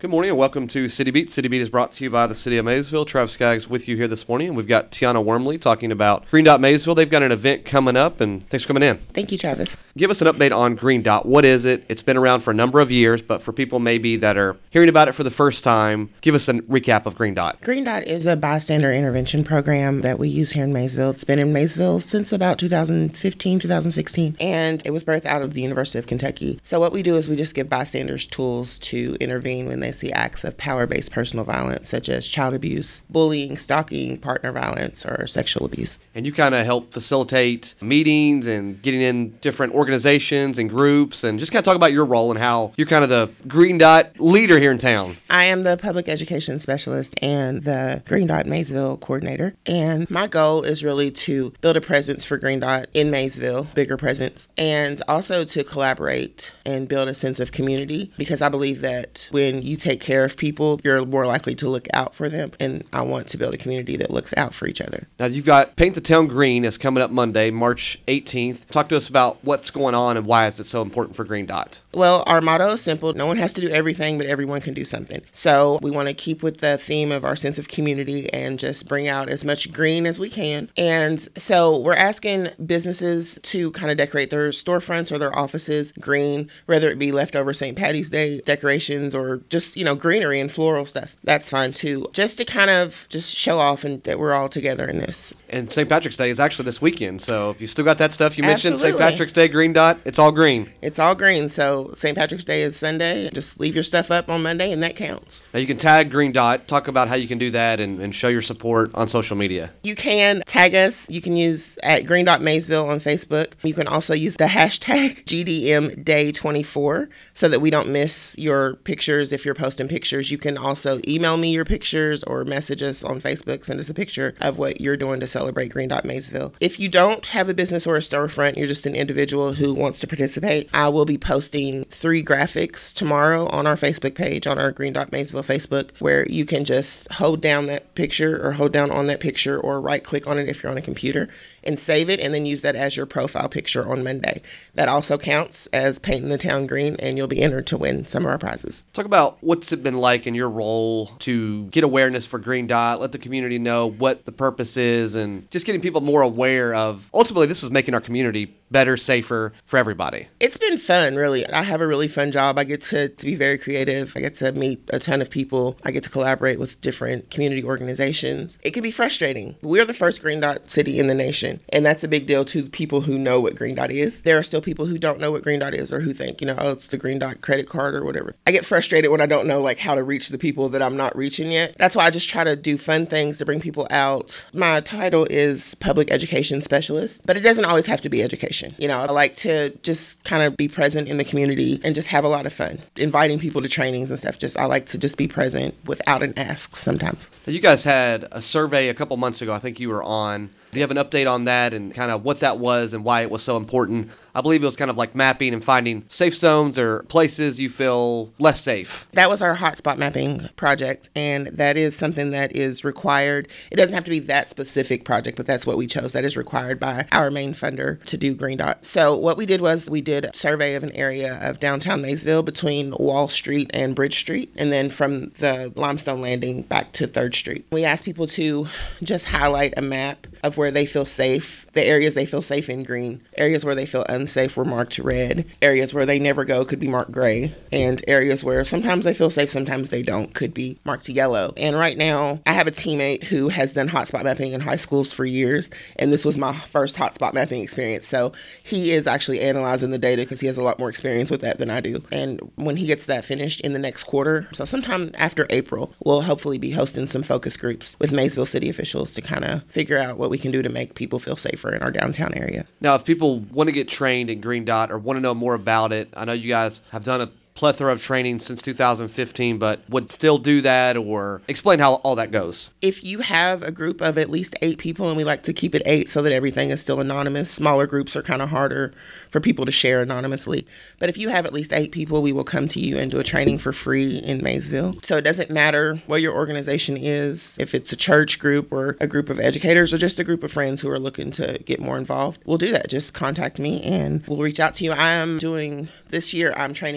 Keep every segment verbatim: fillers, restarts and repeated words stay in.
Good morning and welcome to City Beat. City Beat is brought to you by the City of Maysville. Travis Skaggs with you here this morning. And we've got Tiana Wormley talking about Green Dot Maysville. They've got an event coming up, and thanks for coming in. Thank you, Travis. Give us an update on Green Dot. What is it? It's been around for a number of years, but for people maybe that are hearing about it for the first time, give us a recap of Green Dot. Green Dot is a bystander intervention program that we use here in Maysville. It's been in Maysville since about two thousand fifteen, two thousand sixteen, and it was birthed out of the University of Kentucky. So what we do is we just give bystanders tools to intervene when they see acts of power-based personal violence, such as child abuse, bullying, stalking, partner violence, or sexual abuse. And you kind of help facilitate meetings and getting in different organizations and groups, and just kind of talk about your role and how you're kind of the Green Dot leader here in town. I am the public education specialist and the Green Dot Maysville coordinator, and my goal is really to build a presence for Green Dot in Maysville, bigger presence, and also to collaborate and build a sense of community, because I believe that when you take care of people, you're more likely to look out for them, and I want to build a community that looks out for each other. Now, you've got Paint the Town Green is coming up Monday, March eighteenth. Talk to us about what's going on and why is it so important for Green Dot? Well, our motto is simple. No one has to do everything, but everyone can do something. So we want to keep with the theme of our sense of community and just bring out as much green as we can. And so we're asking businesses to kind of decorate their storefronts or their offices green, whether it be leftover Saint Patty's Day decorations or just, you know, greenery and floral stuff. That's fine too. Just to kind of just show off and that we're all together in this. And Saint Patrick's Day is actually this weekend. So if you still got that stuff you mentioned, Absolutely. Saint Patrick's Day, Green Dot, it's all green. It's all green. So Saint Patrick's Day is Sunday. Just leave your stuff up on Monday and that counts. Now you can tag Green Dot. Talk about how you can do that and, and show your support on social media. You can tag us. You can use at Green Dot Maysville on Facebook. You can also use the hashtag G D M Day twenty-four so that we don't miss your pictures. If you're posting pictures, you can also email me your pictures or message us on Facebook. Send us a picture of what you're doing to celebrate Green Dot Maysville. If you don't have a business or a storefront, you're just an individual who wants to participate, I will be posting three graphics tomorrow on our Facebook page, on our Green Dot Maysville Facebook, where you can just hold down that picture or hold down on that picture or right click on it if you're on a computer and save it and then use that as your profile picture on Monday. That also counts as painting the town green, and you'll be entered to win some of our prizes. Talk about what's it been like in your role to get awareness for Green Dot, let the community know what the purpose is, and just getting people more aware of, ultimately, this is making our community better, safer for everybody. It's been fun, really. I have a really fun job. I get to, to be very creative. I get to meet a ton of people. I get to collaborate with different community organizations. It can be frustrating. We're the first Green Dot city in the nation, and that's a big deal to people who know what Green Dot is. There are still people who don't know what Green Dot is or who think, you know, oh, it's the Green Dot credit card or whatever. I get frustrated when I don't know like how to reach the people that I'm not reaching yet. That's why I just try to do fun things to bring people out. My title is Public Education Specialist, but it doesn't always have to be education. You know, I like to just kind of be present in the community and just have a lot of fun. Inviting people to trainings and stuff. Just I like to just be present without an ask sometimes. You guys had a survey a couple months ago. I think you were on. Do you have an update on that and kind of what that was and why it was so important? I believe it was kind of like mapping and finding safe zones or places you feel less safe. That was our hotspot mapping project, and that is something that is required. It doesn't have to be that specific project, but that's what we chose. That is required by our main funder to do Green Dot. So what we did was we did a survey of an area of downtown Maysville between Wall Street and Bridge Street, and then from the Limestone Landing back to third Street. We asked people to just highlight a map of where they feel safe. The areas they feel safe in green. Areas where they feel unsafe were marked red. Areas where they never go could be marked gray. And areas where sometimes they feel safe, sometimes they don't, could be marked yellow. And right now, I have a teammate who has done hotspot mapping in high schools for years, and this was my first hotspot mapping experience. So he is actually analyzing the data because he has a lot more experience with that than I do. And when he gets that finished in the next quarter, so sometime after April, we'll hopefully be hosting some focus groups with Maysville city officials to kind of figure out what we can do to make people feel safer in our downtown area. Now, if people want to get trained in Green Dot or want to know more about it, I know you guys have done a plethora of training since two thousand fifteen, but would still do that, or explain how all that goes. If you have a group of at least eight people, and we like to keep it eight so that everything is still anonymous, smaller groups are kind of harder for people to share anonymously. But if you have at least eight people, we will come to you and do a training for free in Maysville. So it doesn't matter what your organization is, if it's a church group or a group of educators or just a group of friends who are looking to get more involved, we'll do that. Just contact me and we'll reach out to you. I am doing, this year, I'm training in sub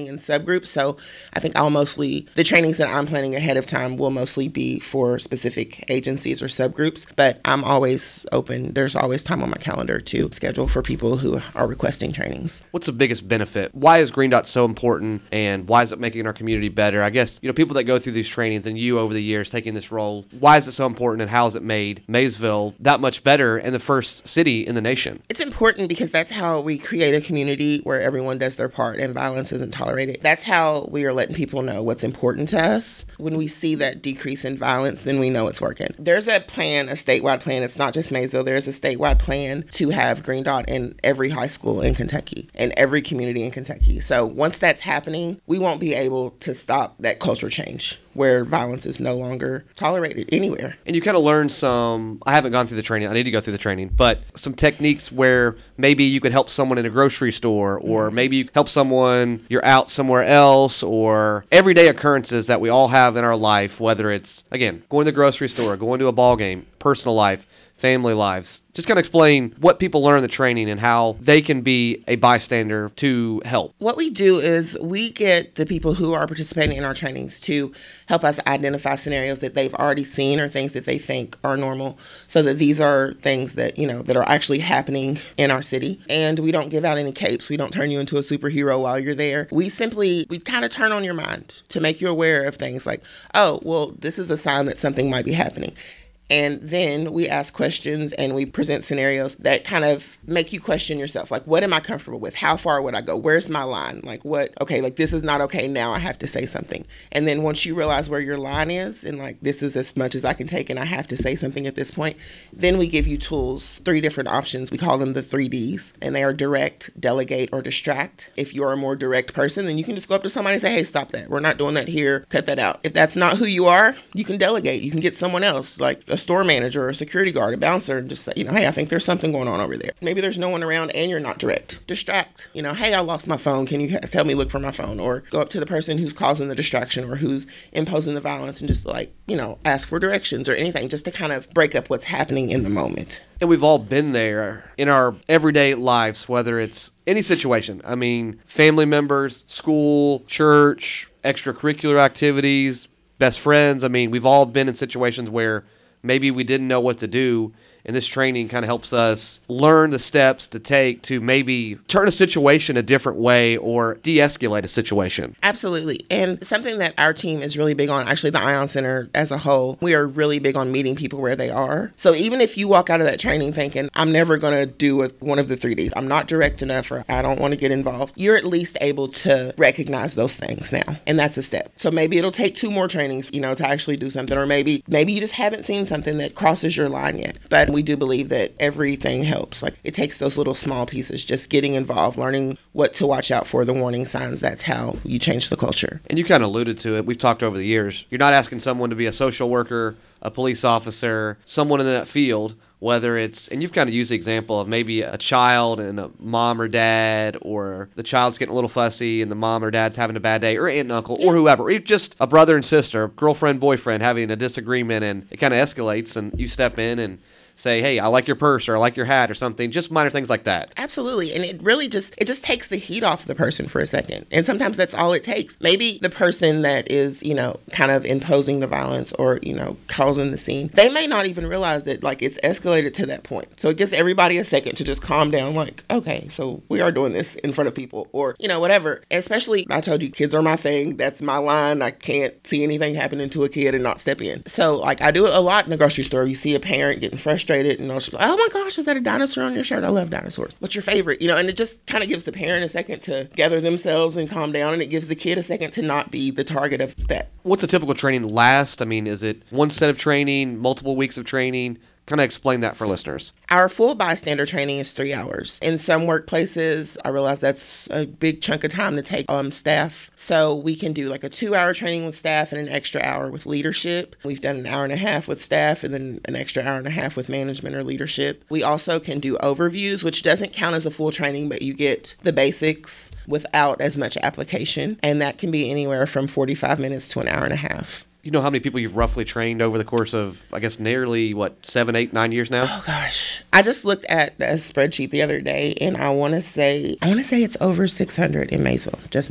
subgroups. So I think I'll mostly, the trainings that I'm planning ahead of time will mostly be for specific agencies or subgroups, but I'm always open. There's always time on my calendar to schedule for people who are requesting trainings. What's the biggest benefit? Why is Green Dot so important, and why is it making our community better? I guess, you know, people that go through these trainings and you over the years taking this role, why is it so important, and how has it made Maysville that much better and the first city in the nation? It's important because that's how we create a community where everyone does their part and violence isn't tolerated. That's how we are letting people know what's important to us. When we see that decrease in violence, then we know it's working. There's a plan, a statewide plan. It's not just Maysville. There's a statewide plan to have Green Dot in every high school in Kentucky and every community in Kentucky. So once that's happening, we won't be able to stop that culture change where violence is no longer tolerated anywhere. And you kind of learn some, I haven't gone through the training, I need to go through the training, but some techniques where maybe you could help someone in a grocery store, or maybe you help someone, you're out somewhere else, or everyday occurrences that we all have in our life, whether it's, again, going to the grocery store, going to a ball game, personal life, family lives. Just kind of explain what people learn in the training and how they can be a bystander to help. What we do is we get the people who are participating in our trainings to help us identify scenarios that they've already seen or things that they think are normal, so that these are things that, you know, that are actually happening in our city. And we don't give out any capes. We don't turn you into a superhero while you're there. We simply, we kind of turn on your mind to make you aware of things like, oh, well, this is a sign that something might be happening. And then we ask questions and we present scenarios that kind of make you question yourself. Like, what am I comfortable with? How far would I go? Where's my line? Like, what? Okay, like, this is not okay. Now I have to say something. And then once you realize where your line is and, like, this is as much as I can take and I have to say something at this point, then we give you tools, three different options. We call them the three Ds. And they are direct, delegate, or distract. If you're a more direct person, then you can just go up to somebody and say, hey, stop that. We're not doing that here. Cut that out. If that's not who you are, you can delegate. You can get someone else, like a store manager or a security guard, a bouncer, and just say, you know, hey, I think there's something going on over there. Maybe there's no one around and you're not direct. Distract. You know, hey, I lost my phone. Can you help me look for my phone? Or go up to the person who's causing the distraction or who's imposing the violence and just, like, you know, ask for directions or anything, just to kind of break up what's happening in the moment. And we've all been there in our everyday lives, whether it's any situation. I mean, family members, school, church, extracurricular activities, best friends. I mean, we've all been in situations where maybe we didn't know what to do, and this training kind of helps us learn the steps to take to maybe turn a situation a different way or de-escalate a situation. Absolutely. And something that our team is really big on, actually the Ion Center as a whole, we are really big on meeting people where they are. So even if you walk out of that training thinking, I'm never going to do a, one of the three Ds, I'm not direct enough, or I don't want to get involved, you're at least able to recognize those things now. And that's a step. So maybe it'll take two more trainings, you know, to actually do something, or maybe maybe you just haven't seen something that crosses your line yet. But we do believe that everything helps. Like, it takes those little small pieces, just getting involved, learning what to watch out for, the warning signs. That's how you change the culture. And you kind of alluded to it. We've talked over the years. You're not asking someone to be a social worker, a police officer, someone in that field, whether it's, and you've kind of used the example of maybe a child and a mom or dad, or the child's getting a little fussy and the mom or dad's having a bad day, or aunt and uncle, or whoever, or just a brother and sister, girlfriend, boyfriend having a disagreement, and it kind of escalates, and you step in and say, hey, I like your purse, or I like your hat, or something, just minor things like that. Absolutely. And it really just, it just takes the heat off the person for a second. And sometimes that's all it takes. Maybe the person that is, you know, kind of imposing the violence or, you know, causing the scene, they may not even realize that, like, it's escalated to that point. So it gives everybody a second to just calm down, like, okay, so we are doing this in front of people, or, you know, whatever. Especially, I told you, kids are my thing. That's my line. I can't see anything happening to a kid and not step in. So, like, I do it a lot in the grocery store. You see a parent getting frustrated, and they'll just be like, oh my gosh, is that a dinosaur on your shirt? I love dinosaurs. What's your favorite? You know, and it just kind of gives the parent a second to gather themselves and calm down, and it gives the kid a second to not be the target of that. What's a typical training last? I mean, is it one set of training, multiple weeks of training? Kind of explain that for listeners. Our full bystander training is three hours. In some workplaces, I realize that's a big chunk of time to take um, staff. So we can do like a two-hour training with staff and an extra hour with leadership. We've done an hour and a half with staff and then an extra hour and a half with management or leadership. We also can do overviews, which doesn't count as a full training, but you get the basics without as much application. And that can be anywhere from forty-five minutes to an hour and a half. You know how many people you've roughly trained over the course of, I guess, nearly, what, seven, eight, nine years now? Oh, gosh. I just looked at a spreadsheet the other day, and I want to say, I want to say it's over six hundred in Maysville, just Maysville.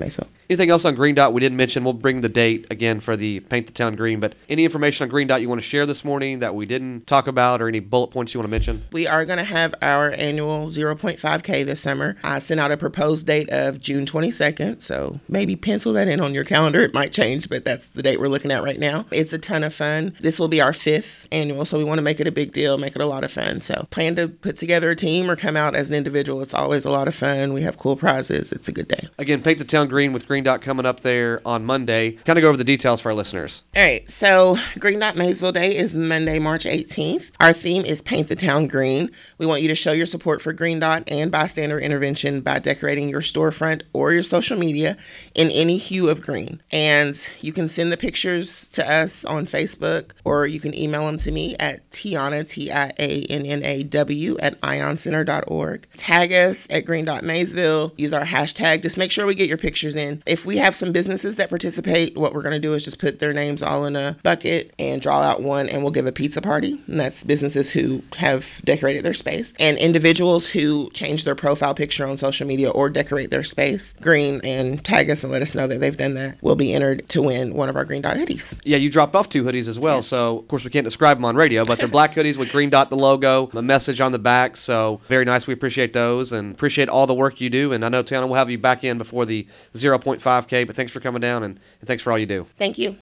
Anything else on Green Dot we didn't mention? We'll bring the date again for the Paint the Town Green, but any information on Green Dot you want to share this morning that we didn't talk about, or any bullet points you want to mention? We are going to have our annual zero point five K this summer. I sent out a proposed date of June twenty-second, so maybe pencil that in on your calendar. It might change, but that's the date we're looking at right now. It's a ton of fun. This will be our fifth annual, so we want to make it a big deal, make it a lot of fun. So plan to put together a team or come out as an individual. It's always a lot of fun. We have cool prizes. It's a good day. Again, Paint the Town Green with Green Dot coming up there on Monday. Kind of go over the details for our listeners. All right, so Green Dot Maysville Day is Monday, March eighteenth. Our theme is Paint the Town Green. We want you to show your support for Green Dot and bystander intervention by decorating your storefront or your social media in any hue of green. And you can send the pictures to us on Facebook, or you can email them to me at Tiana, T I A N N A W, at ion center dot org. Tag us at Green Dot Maysville. Use our hashtag. Just make sure we get your pictures in. If we have some businesses that participate, what we're going to do is just put their names all in a bucket and draw out one, and we'll give a pizza party. And that's businesses who have decorated their space. And individuals who change their profile picture on social media or decorate their space green and tag us and let us know that they've done that will be entered to win one of our Green Dot hoodies. Yeah, you dropped off two hoodies as well. Yeah. So, of course, we can't describe them on radio, but they're black hoodies with Green Dot, the logo, a message on the back. So, very nice. We appreciate those and appreciate all the work you do. And I know, Tiana, we'll have you back in before the zero point five K, but thanks for coming down and, and thanks for all you do. Thank you.